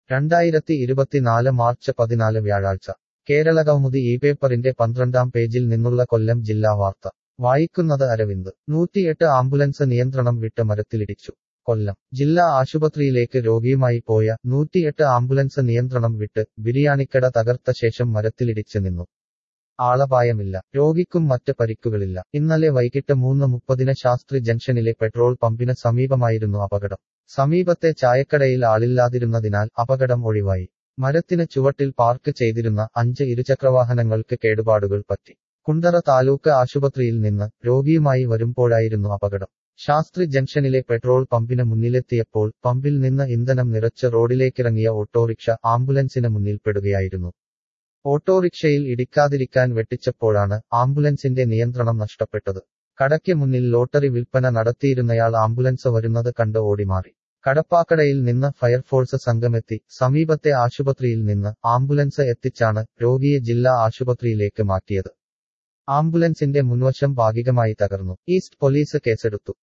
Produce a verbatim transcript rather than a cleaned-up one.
രണ്ടായിരത്തി ഇരുപത്തിനാല് മാർച്ച് പതിനാല് വ്യാഴാഴ്ച കേരളകൗമുദി ഈ പേപ്പറിന്റെ പന്ത്രണ്ടാം പേജിൽ നിന്നുള്ള കൊല്ലം ജില്ലാ വാർത്ത വായിക്കുന്നത് അരവിന്ദ് നൂറ്റിയെട്ട് ആംബുലൻസ് നിയന്ത്രണം വിട്ട് മരത്തിലിടിച്ചു കൊല്ലം ജില്ലാ ആശുപത്രിയിലേക്ക് രോഗിയുമായി പോയ നൂറ്റിയെട്ട് ആംബുലൻസ് നിയന്ത്രണം വിട്ട് ബിരിയാണിക്കട തകർത്ത ശേഷം മരത്തിലിടിച്ച് നിന്നു ആളപായമില്ല രോഗിക്കും മറ്റ് പരിക്കുകളില്ല ഇന്നലെ വൈകിട്ട് മൂന്ന് മുപ്പതിന് ശാസ്ത്രി ജംഗ്ഷനിലെ പെട്രോൾ പമ്പിന് സമീപമായിരുന്നു അപകടം സമീപത്തെ ചായക്കടയിൽ ആളില്ലാതിരുന്നതിനാൽ അപകടം ഒഴിവായി മരത്തിന് ചുവട്ടിൽ പാർക്ക് ചെയ്തിരുന്ന അഞ്ച് ഇരുചക്രവാഹനങ്ങൾക്ക് കേടുപാടുകൾ പറ്റി കുണ്ടറ താലൂക്ക് ആശുപത്രിയിൽ നിന്ന് രോഗിയുമായി വരുമ്പോഴായിരുന്നു അപകടം ശാസ്ത്രി ജംഗ്ഷനിലെ പെട്രോൾ പമ്പിന് മുന്നിലെത്തിയപ്പോൾ പമ്പിൽ നിന്ന് ഇന്ധനം നിറച്ച് റോഡിലേക്കിറങ്ങിയ ഓട്ടോറിക്ഷ ആംബുലൻസിന് മുന്നിൽപ്പെടുകയായിരുന്നു ഓട്ടോറിക്ഷയിൽ ഇടിക്കാതിരിക്കാൻ വെട്ടിച്ചപ്പോഴാണ് ആംബുലൻസിന്റെ നിയന്ത്രണം നഷ്ടപ്പെട്ടത് കടയ്ക്ക് മുന്നിൽ ലോട്ടറി വിൽപ്പന നടത്തിയിരുന്നയാൾ ആംബുലൻസ് വരുന്നത് കണ്ട് ഓടിമാറി കടപ്പാക്കടയിൽ നിന്ന് ഫയർഫോഴ്സ് സംഘമെത്തി സമീപത്തെ ആശുപത്രിയിൽ നിന്ന് ആംബുലൻസ് എത്തിച്ചാണ് രോഗിയെ ജില്ലാ ആശുപത്രിയിലേക്ക് മാറ്റിയത് ആംബുലൻസിന്റെ മുൻവശം ഭാഗികമായി തകർന്നു ഈസ്റ്റ് പോലീസ് കേസെടുത്തു